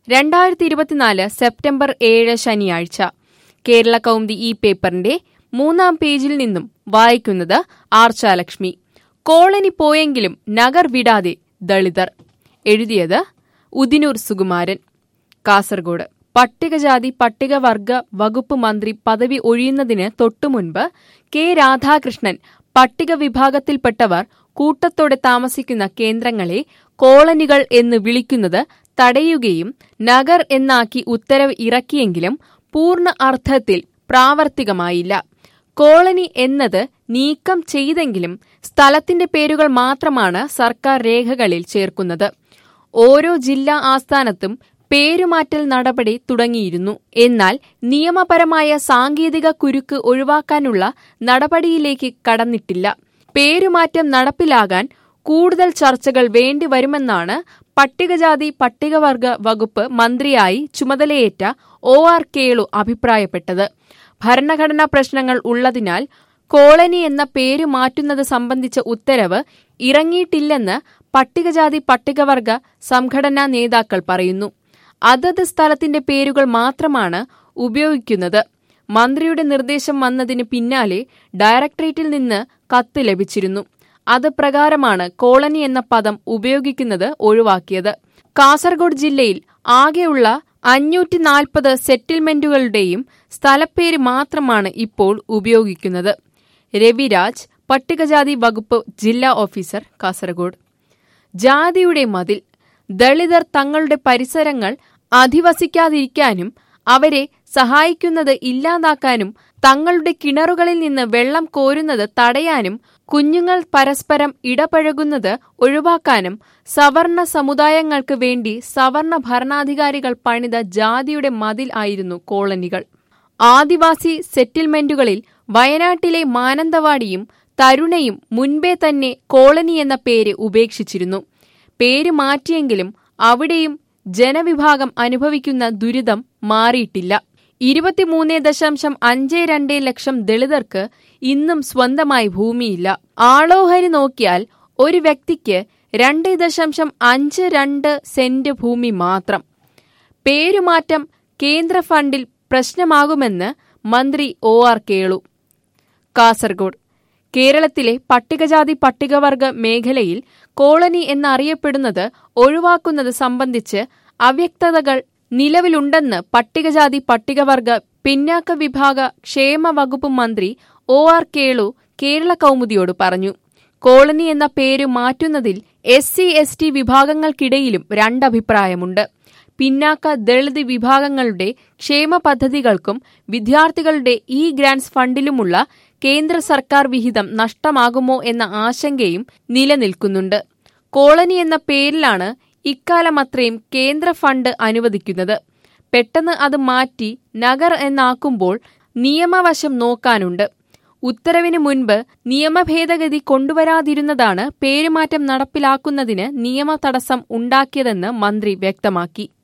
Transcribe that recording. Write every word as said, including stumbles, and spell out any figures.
രണ്ടായിരത്തി ഇരുപത്തിനാല് സെപ്റ്റംബർ ഏഴ് ശനിയാഴ്ച. കേരള കൗമുദി ഈ പേപ്പറിന്റെ മൂന്നാം പേജിൽ നിന്നും വായിക്കുന്നത് ആർച്ചാലക്ഷ്മി. കോളനി പോയെങ്കിലും നഗർ വിടാതെ ദളിതർ. എഴുതിയത് ഉദിനൂർ സുകുമാരൻ, കാസർഗോഡ്. പട്ടികജാതി പട്ടികവർഗ വകുപ്പ് മന്ത്രി പദവി ഒഴിയുന്നതിന് തൊട്ടുമുൻപ് കെ രാധാകൃഷ്ണൻ പട്ടിക വിഭാഗത്തിൽപ്പെട്ടവർ കൂട്ടത്തോടെ താമസിക്കുന്ന കേന്ദ്രങ്ങളെ കോളനികൾ എന്ന് വിളിക്കുന്നത് തടയുകയും നഗർ എന്നാക്കി ഉത്തരവ് ഇറക്കിയെങ്കിലും പൂർണ്ണ അർത്ഥത്തിൽ പ്രാവർത്തികമായില്ല. കോളനി എന്നത് നീക്കം ചെയ്തെങ്കിലും സ്ഥലത്തിന്റെ പേരുകൾ മാത്രമാണ് സർക്കാർ രേഖകളിൽ ചേർക്കുന്നത്. ഓരോ ജില്ലാ ആസ്ഥാനത്തും പേരുമാറ്റൽ നടപടി തുടങ്ങിയിരുന്നു. എന്നാൽ നിയമപരമായ സാങ്കേതിക കുരുക്ക് ഒഴിവാക്കാനുള്ള നടപടിയിലേക്ക് കടന്നിട്ടില്ല. പേരുമാറ്റം നടപ്പിലാകാൻ കൂടുതൽ ചർച്ചകൾ വേണ്ടിവരുമെന്നാണ് പട്ടികജാതി പട്ടികവർഗ വകുപ്പ് മന്ത്രിയായി ചുമതലയേറ്റ ഒ ആർ കേളു അഭിപ്രായപ്പെട്ടത്. ഭരണഘടനാ പ്രശ്നങ്ങൾ ഉള്ളതിനാൽ കോളനി എന്ന പേരു മാറ്റുന്നത് സംബന്ധിച്ച ഉത്തരവ് ഇറങ്ങിയിട്ടില്ലെന്ന് പട്ടികജാതി പട്ടികവർഗ സംഘടനാ നേതാക്കൾ പറയുന്നു. അതത് സ്ഥലത്തിന്റെ പേരുകൾ മാത്രമാണ് ഉപയോഗിക്കുന്നത്. മന്ത്രിയുടെ നിർദ്ദേശം വന്നതിന് പിന്നാലെ ഡയറക്ടറേറ്റിൽ നിന്ന് കത്ത് ലഭിച്ചിരുന്നു. അത് പ്രകാരമാണ് കോളനി എന്ന പദം ഉപയോഗിക്കുന്നത് ഒഴിവാക്കിയത്. കാസർഗോഡ് ജില്ലയിൽ ആകെയുള്ള അഞ്ഞൂറ്റി നാൽപ്പത് സെറ്റിൽമെന്റുകളുടെയും സ്ഥലപ്പേര് മാത്രമാണ് ഇപ്പോൾ ഉപയോഗിക്കുന്നത്. രവിരാജ്, പട്ടികജാതി വകുപ്പ് ജില്ലാ ഓഫീസർ, കാസർഗോഡ്. ജാതിയുടെ മതിൽ. ദളിതർ തങ്ങളുടെ പരിസരങ്ങൾ അധിവസിക്കാതിരിക്കാനും അവരെ സഹായിക്കുന്നത് ഇല്ലാതാക്കാനും തങ്ങളുടെ കിണറുകളിൽ നിന്ന് വെള്ളം കോരുന്നത് തടയാനും കുഞ്ഞുങ്ങൾ പരസ്പരം ഇടപഴകുന്നത് ഒഴിവാക്കാനും സവർണ സമുദായങ്ങൾക്ക് വേണ്ടി സവർണ ഭരണാധികാരികൾ പണിത ജാതിയുടെ മതിൽ ആയിരുന്നു കോളനികൾ. ആദിവാസി സെറ്റിൽമെന്റുകളിൽ വയനാട്ടിലെ മാനന്തവാടിയും തരുണയും മുൻപേ തന്നെ കോളനി എന്ന പേര് ഉപേക്ഷിച്ചിരുന്നു. പേര് മാറ്റിയെങ്കിലും അവിടെയും ജനവിഭാഗം അനുഭവിക്കുന്ന ദുരിതം മാറിയിട്ടില്ല. ഇരുപത്തിമൂന്ന് ദശാംശം അഞ്ച് രണ്ട് ലക്ഷം ദളിതർക്ക് ഇന്നും സ്വന്തമായി ഭൂമിയില്ല. ആളോഹരി നോക്കിയാൽ ഒരു വ്യക്തിക്ക് രണ്ട് ദശാംശം അഞ്ച് രണ്ട് സെന്റ് ഭൂമി മാത്രം. പേരുമാറ്റം കേന്ദ്ര ഫണ്ടിൽ പ്രശ്നമാകുമെന്ന് മന്ത്രി ഒ ആർ കേളു, കാസർഗോഡ്. കേരളത്തിലെ പട്ടികജാതി പട്ടികവർഗ മേഖലയിൽ കോളനി എന്നറിയപ്പെടുന്നത് ഒഴിവാക്കുന്നത് സംബന്ധിച്ച് അവ്യക്തതകൾ നിലവിലുണ്ടെന്ന് പട്ടികജാതി പട്ടികവർഗ പിന്നാക്ക വിഭാഗ ക്ഷേമ വകുപ്പ് മന്ത്രി ഒ ആർ കേളു കേരള കൗമുദിയോട് പറഞ്ഞു. കോളനി എന്ന പേര് മാറ്റുന്നതിൽ എസ് സി എസ് ടി വിഭാഗങ്ങൾക്കിടയിലും രണ്ടഭിപ്രായമുണ്ട്. പിന്നാക്ക ദളിത് വിഭാഗങ്ങളുടെ ക്ഷേമ പദ്ധതികൾക്കും വിദ്യാർത്ഥികളുടെ ഇ ഗ്രാന്റ്സ് ഫണ്ടിലുമുള്ള കേന്ദ്ര സർക്കാർ വിഹിതം നഷ്ടമാകുമോ എന്ന ആശങ്കയും നിലനിൽക്കുന്നുണ്ട്. കോളനി എന്ന പേരിലാണ് ഇക്കാലമത്രയും കേന്ദ്ര ഫണ്ട് അനുവദിക്കുന്നത്. പെട്ടെന്ന് അത് മാറ്റി നഗർ എന്നാക്കുമ്പോൾ നിയമവശം നോക്കാനുണ്ട്. ഉത്തരവിന് മുൻപ് നിയമഭേദഗതി കൊണ്ടുവരാതിരുന്നതാണ് പേരുമാറ്റം നടപ്പിലാക്കുന്നതിന് നിയമ തടസ്സം ഉണ്ടാക്കിയതെന്ന് മന്ത്രി വ്യക്തമാക്കി.